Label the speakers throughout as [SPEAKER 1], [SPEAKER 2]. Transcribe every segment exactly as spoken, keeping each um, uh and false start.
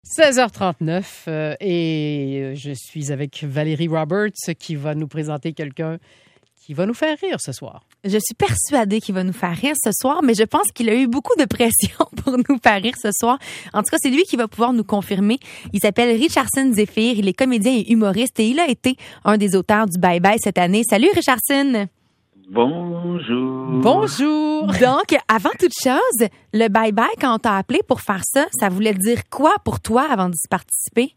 [SPEAKER 1] seize heures trente-neuf euh, et je suis avec Valérie Roberts qui va nous présenter quelqu'un qui va nous faire rire ce soir.
[SPEAKER 2] Je suis persuadée qu'il va nous faire rire ce soir, mais je pense qu'il a eu beaucoup de pression pour nous faire rire ce soir. En tout cas, c'est lui qui va pouvoir nous confirmer. Il s'appelle Richardson Zephyr, il est comédien et humoriste et il a été un des auteurs du Bye Bye cette année. Salut Richardson!
[SPEAKER 3] Bonjour.
[SPEAKER 1] Bonjour.
[SPEAKER 2] Donc, avant toute chose, le Bye Bye, quand on t'a appelé pour faire ça, ça voulait dire quoi pour toi avant d'y participer?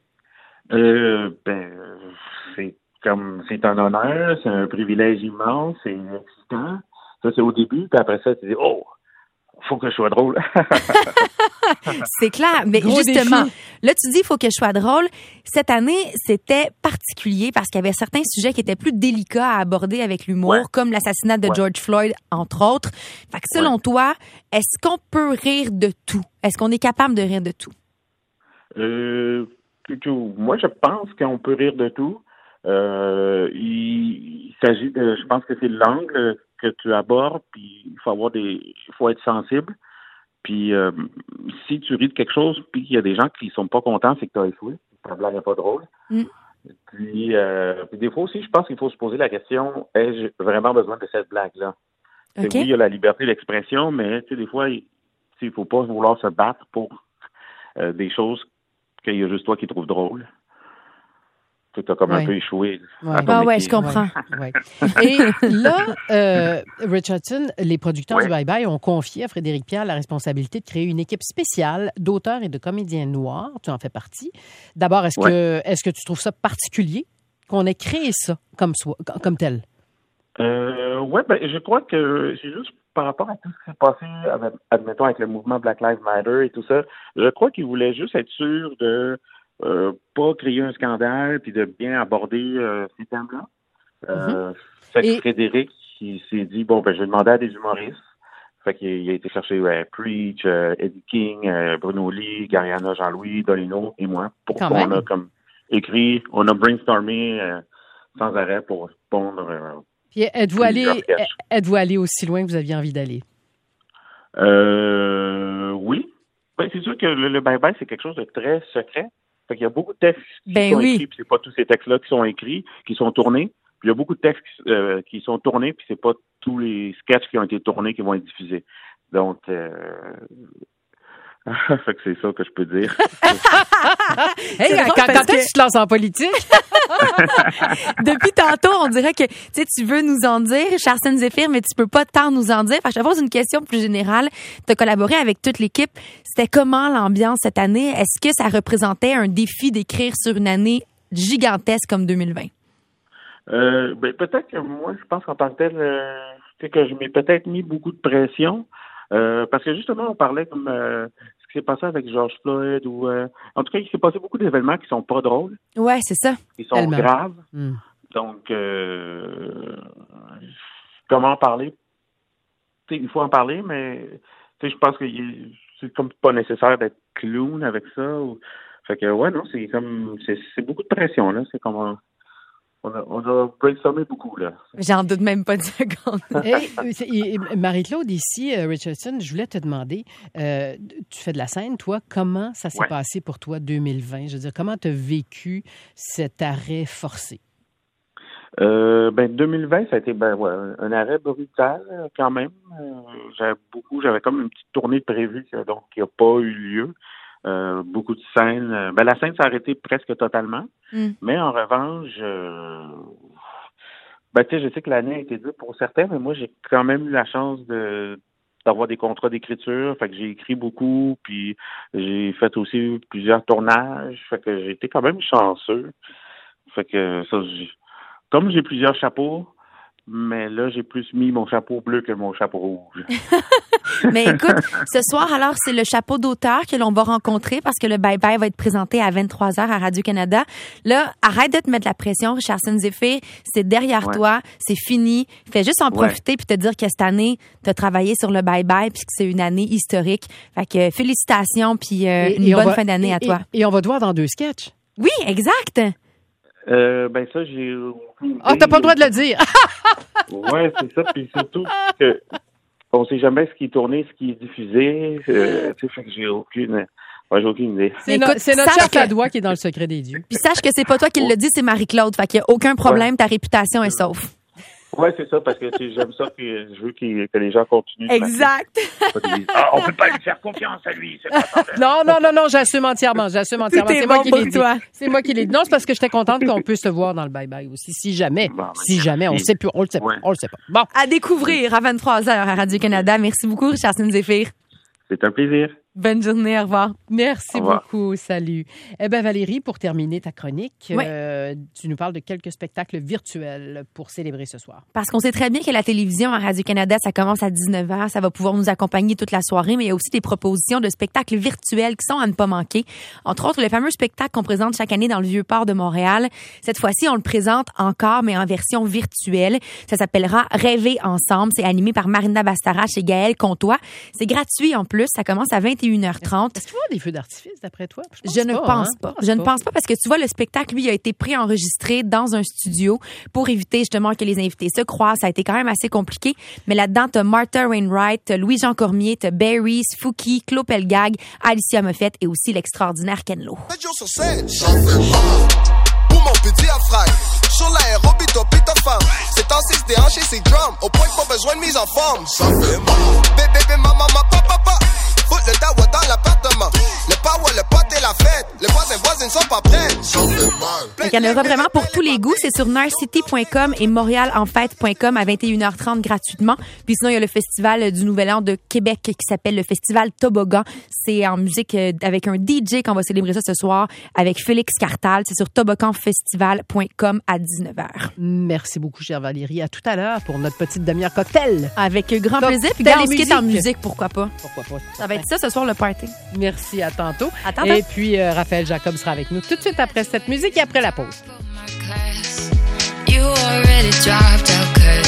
[SPEAKER 3] Euh, ben, c'est comme, c'est un honneur, c'est un privilège immense, c'est excitant. Ça, c'est au début, puis après ça, tu dis, oh, faut que je sois drôle.
[SPEAKER 2] C'est clair, mais
[SPEAKER 1] Gros
[SPEAKER 2] justement,
[SPEAKER 1] défi.
[SPEAKER 2] là, tu dis, il faut que je sois drôle. Cette année, c'était particulier parce qu'il y avait certains sujets qui étaient plus délicats à aborder avec l'humour,
[SPEAKER 3] Ouais.
[SPEAKER 2] comme l'assassinat de
[SPEAKER 3] Ouais.
[SPEAKER 2] George Floyd, entre autres. Fait que selon
[SPEAKER 3] Ouais.
[SPEAKER 2] toi, est-ce qu'on peut rire de tout? Est-ce qu'on est capable de rire de tout?
[SPEAKER 3] Euh, plutôt, moi, je pense qu'on peut rire de tout. Euh, il, il s'agit de, je pense que c'est l'angle que tu abordes, puis il faut avoir des, il faut être sensible. Puis euh, si tu ris de quelque chose, puis qu'il y a des gens qui sont pas contents, c'est que tu as échoué. Ta blague n'est pas drôle.
[SPEAKER 2] Mm.
[SPEAKER 3] Puis, euh, puis des fois aussi, je pense qu'il faut se poser la question, ai-je vraiment besoin de cette blague-là? C'est
[SPEAKER 2] OK.
[SPEAKER 3] Oui, il y a la liberté d'expression, mais tu sais, des fois, il ne faut pas vouloir se battre pour euh, des choses qu'il y a juste toi qui trouves drôles. Tu as comme
[SPEAKER 1] Ouais.
[SPEAKER 3] un peu échoué.
[SPEAKER 1] Ouais.
[SPEAKER 3] à ton
[SPEAKER 2] Ah ouais,
[SPEAKER 3] métier.
[SPEAKER 2] je comprends.
[SPEAKER 1] Ouais, ouais. Et là, euh, Richardson, les producteurs
[SPEAKER 3] Ouais.
[SPEAKER 1] du Bye Bye ont confié à Frédéric Pierre la responsabilité de créer une équipe spéciale d'auteurs et de comédiens noirs. Tu en fais partie. D'abord, est-ce
[SPEAKER 3] Ouais.
[SPEAKER 1] que est-ce que tu trouves ça particulier qu'on ait créé ça comme, soi, comme tel?
[SPEAKER 3] Euh, ouais, ben, je crois que c'est juste par rapport à tout ce qui s'est passé, avec, admettons, avec le mouvement Black Lives Matter et tout ça, je crois qu'ils voulaient juste être sûrs de euh, pas créer un scandale puis de bien aborder euh, ces thèmes-là. Euh, Fait que
[SPEAKER 1] Et-
[SPEAKER 3] Frédéric, il s'est dit, bon, ben, je vais demander à des humoristes. Fait qu'il il a été chercher ouais, Preach, euh, Eddie King, euh, Bruno Lee, Gariana Jean-Louis, Dolino et moi. Pour
[SPEAKER 1] Quand
[SPEAKER 3] qu'on
[SPEAKER 1] même.
[SPEAKER 3] a comme écrit, on a brainstormé euh, sans arrêt pour répondre euh,
[SPEAKER 1] Puis êtes-vous
[SPEAKER 3] Plusieurs
[SPEAKER 1] allé,
[SPEAKER 3] sketchs.
[SPEAKER 1] êtes-vous allé aussi loin que vous aviez envie d'aller?
[SPEAKER 3] Euh, oui. Ben, c'est sûr que le, le bye-bye, c'est quelque chose de très secret. Fait qu'il y a beaucoup de textes qui
[SPEAKER 2] Ben
[SPEAKER 3] sont
[SPEAKER 2] oui.
[SPEAKER 3] écrits, puis c'est pas tous ces textes-là qui sont écrits, qui sont tournés. Puis il y a beaucoup de textes euh, qui sont tournés, puis c'est pas tous les sketchs qui ont été tournés qui vont être diffusés. Donc, euh... fait que c'est ça que je peux dire.
[SPEAKER 1] Hey,
[SPEAKER 2] drôle
[SPEAKER 1] quand,
[SPEAKER 2] parce
[SPEAKER 1] quand
[SPEAKER 2] que-
[SPEAKER 1] est-ce que tu te lances en politique?
[SPEAKER 2] Depuis tantôt, on dirait que tu sais, tu veux nous en dire, Richardson Zephyr, mais tu peux pas tant nous en dire. Fait que je te pose une question plus générale. Tu as collaboré avec toute l'équipe. C'était comment l'ambiance cette année? Est-ce que ça représentait un défi d'écrire sur une année gigantesque comme deux mille vingt?
[SPEAKER 3] Euh, ben, peut-être que moi, je pense qu'en tant que tel, euh, c'est que je m'ai peut-être mis beaucoup de pression. Euh, parce que justement, on parlait comme euh, ce qui s'est passé avec George Floyd ou euh, en tout cas, il s'est passé beaucoup d'événements qui sont pas drôles,
[SPEAKER 2] Ouais, c'est ça.
[SPEAKER 3] qui sont
[SPEAKER 1] Tellement.
[SPEAKER 3] graves.
[SPEAKER 1] Hmm.
[SPEAKER 3] Donc, euh, comment en parler? Tu sais, il faut en parler, mais tu sais, je pense que il- c'est comme pas nécessaire d'être clown avec ça. Ou... Fait que ouais, non, c'est comme c'est, c'est beaucoup de pression là. C'est comme un- on a on a brainstormé beaucoup là.
[SPEAKER 2] J'en doute même pas une seconde.
[SPEAKER 1] Hey, c'est- et- et Marie-Claude, ici, euh, Richardson, je voulais te demander, euh, tu fais de la scène, toi, comment ça s'est
[SPEAKER 3] Ouais.
[SPEAKER 1] passé pour toi deux mille vingt? Je veux dire, comment tu as vécu cet arrêt forcé?
[SPEAKER 3] Euh, ben deux mille vingt, ça a été ben ouais, un arrêt brutal euh, quand même. Euh, j'avais beaucoup, j'avais comme une petite tournée prévue euh, donc qui a pas eu lieu. Euh, beaucoup de scènes. euh, Ben la scène s'est arrêtée presque totalement.
[SPEAKER 2] Mm.
[SPEAKER 3] Mais en revanche, euh, ben tu sais, je sais que l'année a été dure pour certains, mais moi j'ai quand même eu la chance de d'avoir des contrats d'écriture. Fait que j'ai écrit beaucoup, puis j'ai fait aussi plusieurs tournages. Fait que j'ai été quand même chanceux. Fait que ça, j'ai- comme j'ai plusieurs chapeaux, mais là, j'ai plus mis mon chapeau bleu que mon chapeau rouge.
[SPEAKER 2] Mais écoute, ce soir, alors, c'est le chapeau d'auteur que l'on va rencontrer parce que le Bye Bye va être présenté à vingt-trois heures à Radio-Canada. Là, arrête de te mettre la pression, Richardson Zephyr. C'est derrière
[SPEAKER 3] Ouais.
[SPEAKER 2] toi. C'est fini. Fais juste en
[SPEAKER 3] Ouais.
[SPEAKER 2] profiter puis te dire que cette année, tu as travaillé sur le Bye Bye puis que c'est une année historique. Fait que félicitations puis euh,
[SPEAKER 1] Et-
[SPEAKER 2] une
[SPEAKER 1] et on
[SPEAKER 2] bonne
[SPEAKER 1] va-
[SPEAKER 2] fin d'année
[SPEAKER 1] et-
[SPEAKER 2] à toi.
[SPEAKER 1] Et, et on va te voir dans deux sketchs.
[SPEAKER 2] Oui, exact.
[SPEAKER 3] Euh, ben ça, j'ai...
[SPEAKER 1] Ah, t'as pas le droit de le dire!
[SPEAKER 3] Ouais, c'est ça. Puis surtout que on sait jamais ce qui est tourné, ce qui est diffusé. Euh, tu sais, fait que j'ai aucune... Ouais, j'ai aucune idée.
[SPEAKER 1] C'est,
[SPEAKER 2] Écoute,
[SPEAKER 1] no- c'est notre
[SPEAKER 2] sache
[SPEAKER 1] chef
[SPEAKER 2] que-
[SPEAKER 1] Padois qui est dans le secret des dieux.
[SPEAKER 2] Puis sache que c'est pas toi qui le dis, c'est Marie-Claude. Fait qu'il y a aucun problème,
[SPEAKER 3] Ouais.
[SPEAKER 2] ta réputation est sauve.
[SPEAKER 3] Ouais, c'est ça, parce que tu sais, j'aime ça que je veux qu'il- que les gens continuent. de
[SPEAKER 2] Exact.
[SPEAKER 3] m'appeler. Pas qu'ils disent, ah, on peut pas lui faire confiance à lui. C'est pas ça.
[SPEAKER 1] Non, non, non, non, j'assume entièrement, j'assume entièrement.
[SPEAKER 2] Tout est
[SPEAKER 1] C'est moi
[SPEAKER 2] bon
[SPEAKER 1] qui
[SPEAKER 2] pour
[SPEAKER 1] l'ai dit.
[SPEAKER 2] toi.
[SPEAKER 1] C'est moi qui l'ai dit. Non, c'est parce que j'étais contente qu'on puisse te voir dans le bye-bye aussi. Si jamais,
[SPEAKER 3] Bon, ben,
[SPEAKER 1] si jamais, on
[SPEAKER 3] merci.
[SPEAKER 1] sait plus, on le sait pas,
[SPEAKER 3] Ouais.
[SPEAKER 1] on le sait pas. Bon.
[SPEAKER 2] À découvrir à vingt-trois heures à Radio-Canada. Merci beaucoup, Richardson Zéphyr.
[SPEAKER 3] C'est un plaisir.
[SPEAKER 2] Bonne journée, au revoir.
[SPEAKER 1] Merci
[SPEAKER 3] Au revoir.
[SPEAKER 1] beaucoup. Salut. Eh bien, Valérie, pour terminer ta chronique,
[SPEAKER 2] Ouais.
[SPEAKER 1] euh, tu nous parles de quelques spectacles virtuels pour célébrer ce soir.
[SPEAKER 2] Parce qu'on sait très bien que la télévision à Radio-Canada, ça commence à dix-neuf heures. Ça va pouvoir nous accompagner toute la soirée, mais il y a aussi des propositions de spectacles virtuels qui sont à ne pas manquer. Entre autres, le fameux spectacle qu'on présente chaque année dans le Vieux-Port de Montréal. Cette fois-ci, on le présente encore, mais en version virtuelle. Ça s'appellera Rêver ensemble. C'est animé par Marina Bastarache et Gaël Comtois. C'est gratuit en plus. Ça commence à vingt et une heures trente.
[SPEAKER 1] Est-ce qu'il va y avoir des feux d'artifice, d'après toi? pense
[SPEAKER 2] Je ne
[SPEAKER 1] pas,
[SPEAKER 2] pense
[SPEAKER 1] hein?
[SPEAKER 2] pas. Je ne pense pas parce que tu vois, le spectacle, lui, a été pré-enregistré dans un studio pour éviter justement que les invités se croisent. Ça a été quand même assez compliqué. Mais là-dedans, t'as Martha Wainwright, t'as Louis-Jean Cormier, t'as Barry, Fouki, Claude Pelgag, Alicia Moffett et aussi l'extraordinaire Ken Lo.
[SPEAKER 4] sept jours sur sept, j'en fais pas. Pour mon petit afraille. Sur l'aérobie, toi pis ta femme. C'est en six déhanché, c'est drum. Au point que pas besoin de mise en forme. Ça fait mal. Bébé, bébé, maman, maman, papa, papa. Fout le dawa dans l'appartement. Le power, le pote et la fête. Les voisins, voisines sont pas prêts. Ça fait mal.
[SPEAKER 2] Il y en aura vraiment pour tous les goûts. C'est sur narcity point com et montrealenfête point com à vingt et une heures trente gratuitement. Puis sinon, il y a le festival du Nouvel An de Québec qui s'appelle le Festival Toboggan. C'est en musique euh, avec un D J qu'on va célébrer ça ce soir avec Félix Cartal. C'est sur toboggan festival point com à dix-neuf heures.
[SPEAKER 1] Merci beaucoup, chère Valérie. À tout à l'heure pour notre petite demi-heure cocktail.
[SPEAKER 2] Avec grand
[SPEAKER 1] Donc,
[SPEAKER 2] plaisir. Puis
[SPEAKER 1] telle
[SPEAKER 2] gars, on se quitte en
[SPEAKER 1] musique.
[SPEAKER 2] musique, pourquoi pas.
[SPEAKER 1] Pourquoi pas?
[SPEAKER 2] Ça va être ça ce soir, le party.
[SPEAKER 1] Merci, à tantôt.
[SPEAKER 2] À tantôt.
[SPEAKER 1] Et puis, euh, Raphaël Jacob sera avec nous tout de suite après cette musique et après la pause.
[SPEAKER 5] You already dropped out 'cause